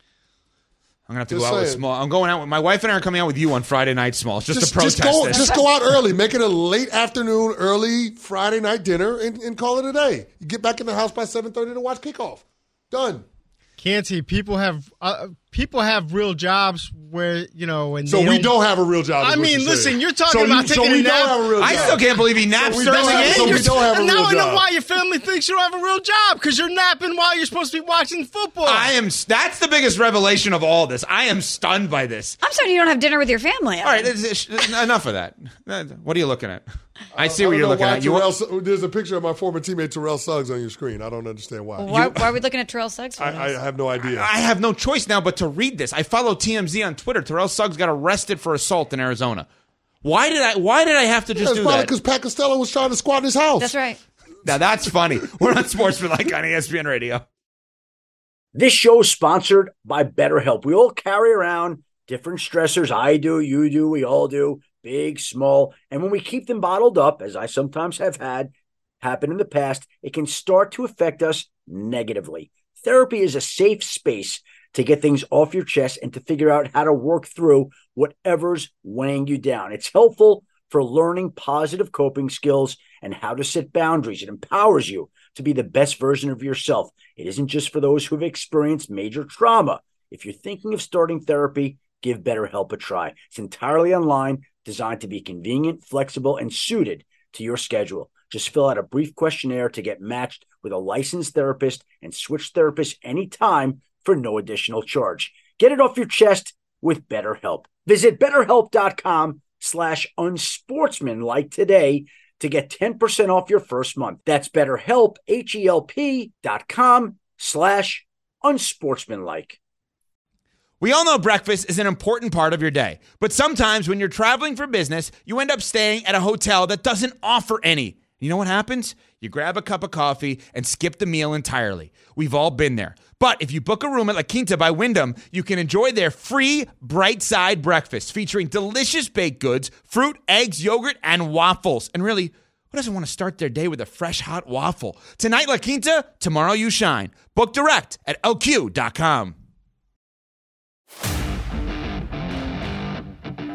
I'm gonna have to Just go out with saying. Small. I'm going out with my wife and I are coming out with you on Friday night, Smalls, just, Just, to protest just go, this. just go out early. Make it a late afternoon, early Friday night dinner, and, and call it a day. You get back in the house by seven thirty to watch kickoff. Done. Canty, people have uh, people have real jobs where, you know, and So they we don't have a real job. is I what mean, you're listen, saying. you're talking so about you, taking so we a nap. don't have a real I job. still can't believe he naps we during don't the have- game. so we You're- don't have a and now real I know job. why your family thinks you don't have a real job, because you're napping while you're supposed to be watching football. I am. That's the biggest revelation of all this. I am stunned by this. I'm sorry you don't have dinner with your family. All right, it's- it's- enough of that. What are you looking at? I see I what don't you're know looking why at. You Terrell, Su- there's a picture of my former teammate Terrell Suggs on your screen. I don't understand why. Why, why are we looking at Terrell Suggs? I, I have no idea. I have no choice now but to read this. I follow T M Z on Twitter. Terrell Suggs got arrested for assault in Arizona. Why did I? Why did I have to Yeah, just it's do probably that? because Pat Costello was trying to squat in his house. That's right. Now that's funny. We're on Sportsmanlike on E S P N Radio. This show is sponsored by BetterHelp. We all carry around different stressors. I do, you do, we all do, big, small. And when we keep them bottled up, as I sometimes have had happen in the past, it can start to affect us negatively. Therapy is a safe space to get things off your chest and to figure out how to work through whatever's weighing you down. It's helpful for learning positive coping skills and how to set boundaries. It empowers you to be the best version of yourself. It isn't just for those who've experienced major trauma. If you're thinking of starting therapy, give BetterHelp a try. It's entirely online, designed to be convenient, flexible, and suited to your schedule. Just fill out a brief questionnaire to get matched with a licensed therapist and switch therapists anytime for no additional charge. Get it off your chest with BetterHelp. Visit BetterHelp.com slash unsportsmanlike today to get ten percent off your first month. That's BetterHelp, H-E-L-P dot com slash unsportsmanlike. We all know breakfast is an important part of your day, but sometimes when you're traveling for business, you end up staying at a hotel that doesn't offer any. You know what happens? You grab a cup of coffee and skip the meal entirely. We've all been there. But if you book a room at La Quinta by Wyndham, you can enjoy their free Bright Side breakfast featuring delicious baked goods, fruit, eggs, yogurt, and waffles. And really, who doesn't want to start their day with a fresh, hot waffle? Tonight, La Quinta, tomorrow you shine. Book direct at L Q dot com.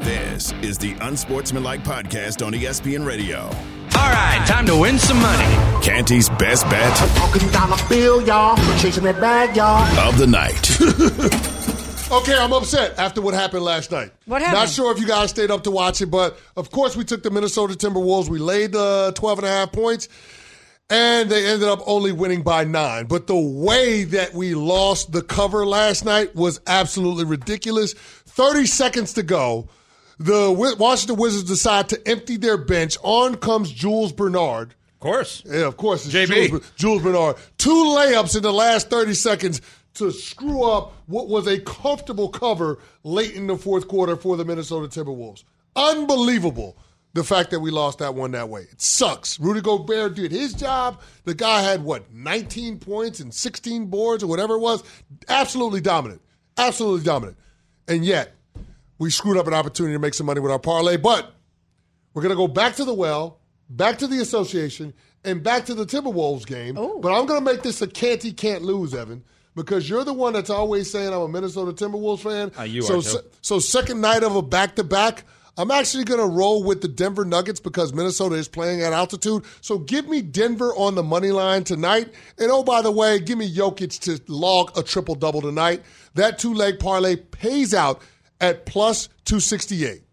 This is the Unsportsmanlike Podcast on E S P N Radio. All right, time to win some money. Canty's best bet. Talking dollar bill, y'all. Chasing that bag, y'all. Of the night. Okay, I'm upset after what happened last night. What happened? Not sure if you guys stayed up to watch it, but of course we took the Minnesota Timberwolves. We laid the twelve and a half points, and they ended up only winning by nine. But the way that we lost the cover last night was absolutely ridiculous. thirty seconds to go. The Washington Wizards decide to empty their bench. On comes Jules Bernard. Of course. Yeah, of course. It's J B. Jules, Jules Bernard. Two layups in the last thirty seconds to screw up what was a comfortable cover late in the fourth quarter for the Minnesota Timberwolves. Unbelievable, the fact that we lost that one that way. It sucks. Rudy Gobert did his job. The guy had, what, nineteen points and sixteen boards or whatever it was? Absolutely dominant. Absolutely dominant. And yet, we screwed up an opportunity to make some money with our parlay, but we're going to go back to the well, back to the association, and back to the Timberwolves game. Ooh. But I'm going to make this a Canty can't lose, Evan, because you're the one that's always saying I'm a Minnesota Timberwolves fan. Uh, you so, are, too. So second night of a back-to-back, I'm actually going to roll with the Denver Nuggets because Minnesota is playing at altitude. So give me Denver on the money line tonight. And oh, by the way, give me Jokic to log a triple-double tonight. That two-leg parlay pays out at plus two sixty-eight.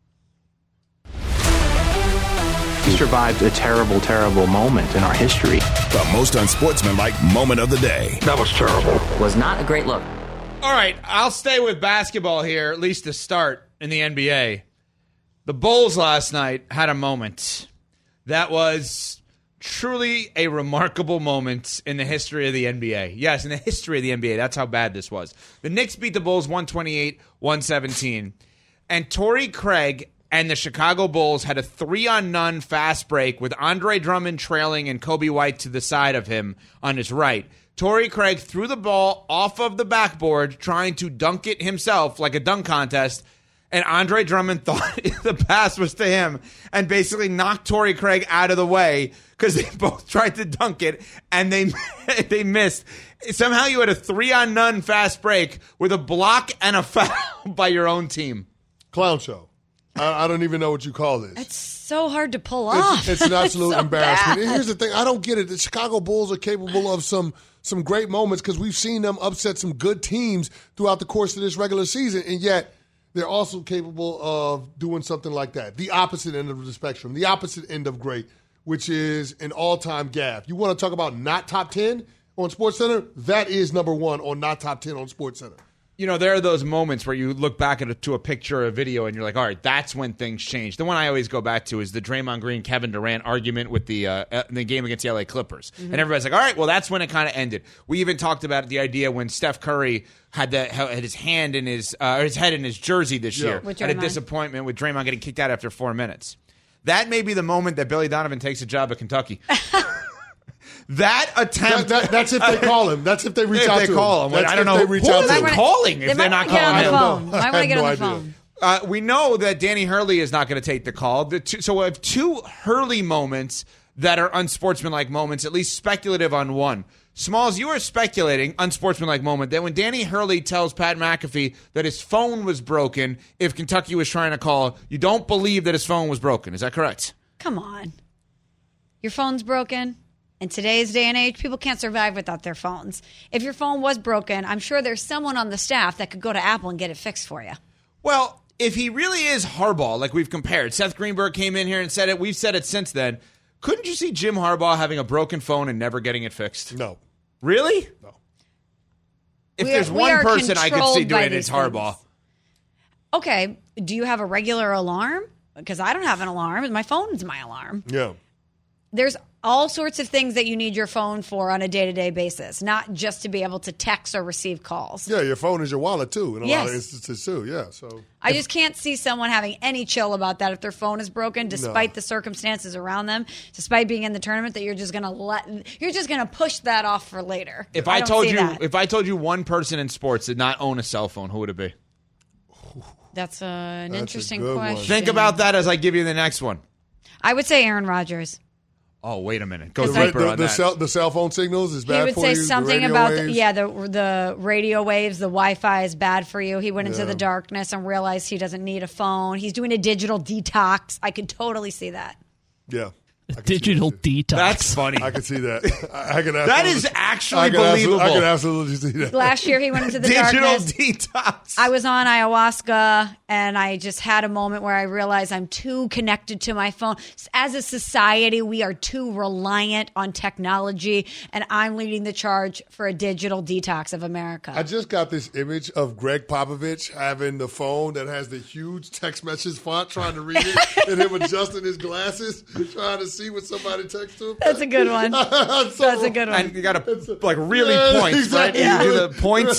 We survived a terrible, terrible moment in our history. The most unsportsmanlike moment of the day. That was terrible. Was not a great look. All right, I'll stay with basketball here, at least to start in the N B A. The Bulls last night had a moment that was truly a remarkable moment in the history of the N B A. Yes, in the history of the N B A. That's how bad this was. The Knicks beat the Bulls one twenty-eight one seventeen. And Torrey Craig and the Chicago Bulls had a three-on-none fast break with Andre Drummond trailing and Kobe White to the side of him on his right. Torrey Craig threw the ball off of the backboard trying to dunk it himself like a dunk contest. And Andre Drummond thought the pass was to him and basically knocked Torrey Craig out of the way because they both tried to dunk it and they they missed. Somehow you had a three-on-none fast break with a block and a foul by your own team. Clown show. I, I don't even know what you call this. It's so hard to pull off. It's, it's an absolute so embarrassment. bad. And here's the thing. I don't get it. The Chicago Bulls are capable of some some great moments because we've seen them upset some good teams throughout the course of this regular season, and yet they're also capable of doing something like that. The opposite end of the spectrum, the opposite end of great, which is an all-time gaffe. You want to talk about not top ten on SportsCenter? That is number one on not top ten on SportsCenter. You know, there are those moments where you look back at a, to a picture or a video and you're like, all right, that's when things change. The one I always go back to is the Draymond Green, Kevin Durant argument with the uh, the game against the L A Clippers. Mm-hmm. And everybody's like, all right, well, that's when it kind of ended. We even talked about the idea when Steph Curry had, the, had his hand in his, uh, his head in his jersey this Yeah. year. With Had a Draymond. disappointment with Draymond getting kicked out after four minutes. That may be the moment that Billy Donovan takes a job at Kentucky. That attempt. That, that, that's if they call him. That's if they reach if out they to call him. him. That's I don't if know they reach who out are to they him. calling They if they're not might calling get him. on the phone. Might have want to get no on the idea. phone. Uh, we know that Danny Hurley is not going to take the call. The two, so we have two Hurley moments that are unsportsmanlike moments, at least speculative on one. Smalls, you were speculating, unsportsmanlike moment, that when Danny Hurley tells Pat McAfee that his phone was broken if Kentucky was trying to call, you don't believe that his phone was broken. Is that correct? Come on. Your phone's broken. In today's day and age, people can't survive without their phones. If your phone was broken, I'm sure there's someone on the staff that could go to Apple and get it fixed for you. Well, if he really is Harbaugh, like we've compared, Seth Greenberg came in here and said it. We've said it since then. Couldn't you see Jim Harbaugh having a broken phone and never getting it fixed? No. Really? No. If We there's are- we one are person I could see controlled by doing it, it's these Harbaugh. things. Okay. Do you have a regular alarm? Because I don't have an alarm. My phone's my alarm. Yeah. There's all sorts of things that you need your phone for on a day-to-day basis, not just to be able to text or receive calls. Yeah, your phone is your wallet, too, in a lot Yes. of instances, too. Yeah, so. I just can't see someone having any chill about that if their phone is broken, despite No. the circumstances around them, despite being in the tournament, that you're just gonna let you're just gonna push that off for later. If I, don't told see you, that. if I told you one person in sports did not own a cell phone, who would it be? That's uh, an That's a interesting good one. question. Think about that as I give you the next one. I would say Aaron Rodgers. Oh, wait a minute. Go the, deeper the, on the that. Cell, the cell phone signals is He bad would for say you. something the about, the, waves. yeah, the the radio waves, the Wi-Fi is bad for you. He went into Yeah. the darkness and realized he doesn't need a phone. He's doing a digital detox. I could totally see that. Yeah. Digital detox. That's funny. I can see that. I, I can That is absolutely- actually I can absolutely- believable. I can absolutely see that. Last year he went into the Digital darkness. detox. I was on ayahuasca and I just had a moment where I realized I'm too connected to my phone. As a society, we are too reliant on technology, and I'm leading the charge for a digital detox of America. I just got this image of Greg Popovich having the phone that has the huge text message font, trying to read it, and him adjusting his glasses, trying to see what somebody texts to him. That's a good one. That's, That's a good one. And you got to, like, really Yeah, point, exactly. right? You do the point.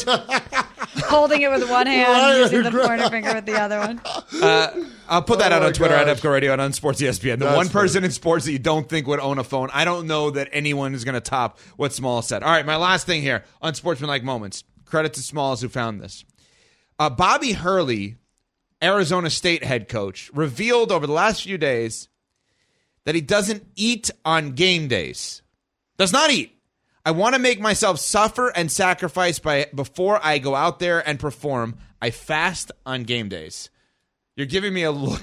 Holding it with one hand, Right, using the right. pointer finger with the other one. Uh, I'll put that Oh out my on Twitter at gosh. F K Radio and on Sports E S P N. The That's one person in sports that you don't think would own a phone. I don't know that anyone is going to top what Smalls said. All right, my last thing here on Sportsmanlike Moments. Credit to Smalls who found this. Uh, Bobby Hurley, Arizona State head coach, revealed over the last few days that he doesn't eat on game days. Does not eat. I want to make myself suffer and sacrifice by before I go out there and perform. I fast on game days. You're giving me a look,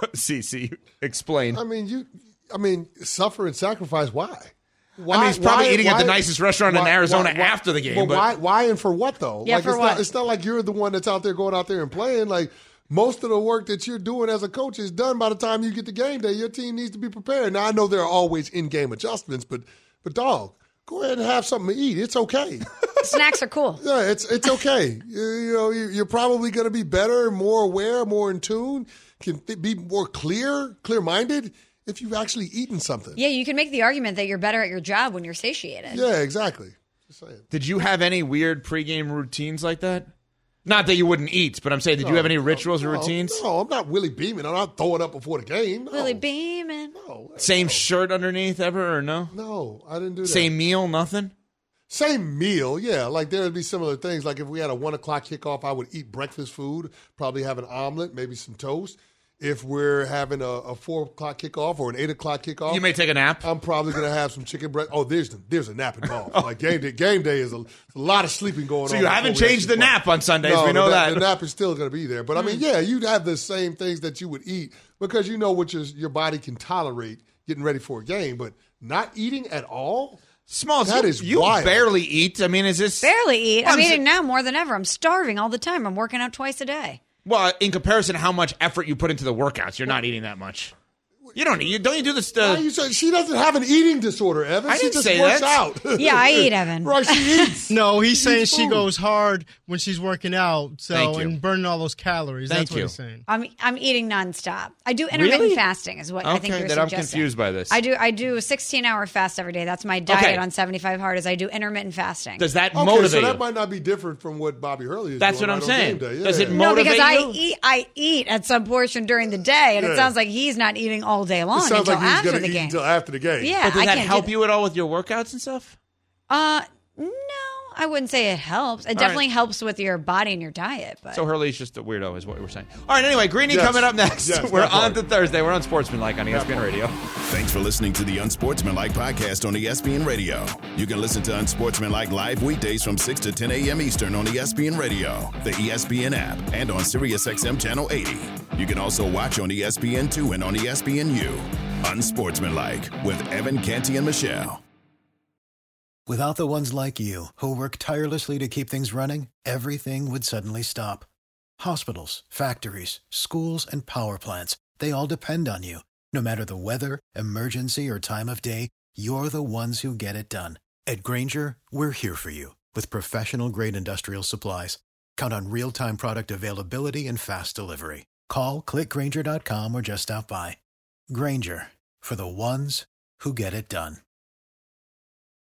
Cece. Explain. I mean, you. I mean, suffer and sacrifice. Why? I mean, he's probably eating at the nicest restaurant in why- Arizona why- why- after the game, But, but- why? Why and for what though? Yeah, like, for it's what? Not, it's not like you're the one that's out there going out there and playing. Like most of the work that you're doing as a coach is done by the time you get to game day. Your team needs to be prepared. Now I know there are always in-game adjustments, but but dog, go ahead and have something to eat. It's okay. Snacks are cool. Yeah, it's it's okay. you, you know, you- you're probably going to be better, more aware, more in tune, can th- be more clear, clear-minded if you've actually eaten something. Yeah, you can make the argument that you're better at your job when you're satiated. Yeah, exactly. Just saying. Did you have any weird pregame routines like that? Not that you wouldn't eat, but I'm saying, did you No, have any no, rituals or no, routines? No, I'm not Willie Beeman. I'm not throwing up before the game. No, Willie Beeman. Same shirt underneath ever or no? no, I didn't do that. Same meal, nothing? Same meal, yeah. Like there would be similar things. Like if we had a one o'clock kickoff, I would eat breakfast food, probably have an omelet, maybe some toast. If we're having a, a four o'clock kickoff or an eight o'clock kickoff, You may take a nap. I'm probably going to have some chicken breast. Oh, there's there's a nap involved. Like game day, game day is a, a lot of sleeping going So on. you haven't before we changed the actually play. nap on Sundays. No, we know the, that. the nap is still going to be there. But I mean, yeah, you'd have the same things that you would eat because you know what your your body can tolerate getting ready for a game. But not eating at all. Smalls, That you, is you wild. barely eat. I mean, is this Barely eat. Well, I'm I'm eating sa- now more than ever. I'm starving all the time. I'm working out twice a day. Well, in comparison to how much effort you put into the workouts, you're not eating that much. You don't eat. Don't you do this? Why Uh, are you saying she doesn't have an eating disorder, Evan? I she didn't just say works that. out. Yeah, I eat, Evan. Right, she eats. No, he's She saying eats she food. goes hard when she's working out, so Thank you. and burning all those calories. Thank That's what you. he's saying. I'm I'm eating nonstop. I do intermittent Really? fasting, is what I think Okay, you're then I'm suggesting. confused by this. I do I do a sixteen hour fast every day. That's my diet Okay. on seventy-five hard. Is I do intermittent fasting. does that Okay, motivate so that you? might not be different from what Bobby Hurley is That's doing what I'm right on saying. game day. Does it Yeah. no, because motivate I you? eat I eat at some portion during the day, and it Yeah. sounds like he's not eating all day long It sounds until like he's after going the to eat game. until after the game. Yeah, But does I that can't help do you at all with your workouts and stuff? Uh, no, I wouldn't say it helps. It right. definitely helps with your body and your diet. But So Hurley's just a weirdo, is what we're saying. All right, anyway, Greeny Yes. coming up next. Yes, we're that on part. to Thursday. We're on Sportsmanlike on E S P N part. Radio. Thanks for listening to the Unsportsmanlike podcast on E S P N Radio. You can listen to Unsportsmanlike live weekdays from six to ten a.m. Eastern on E S P N Radio, the E S P N app, and on SiriusXM Channel eighty. You can also watch on E S P N two and on E S P N U. Unsportsmanlike with Evan Canty and Michelle. Without the ones like you, who work tirelessly to keep things running, everything would suddenly stop. Hospitals, factories, schools, and power plants, they all depend on you. No matter the weather, emergency, or time of day, you're the ones who get it done. At Grainger, we're here for you with professional-grade industrial supplies. Count on real-time product availability and fast delivery. Call, click Grainger dot com, or just stop by. Grainger, for the ones who get it done.